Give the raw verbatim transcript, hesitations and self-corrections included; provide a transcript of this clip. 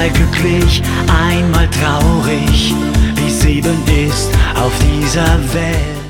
einmal glücklich, einmal traurig, wie's eben ist auf dieser Welt.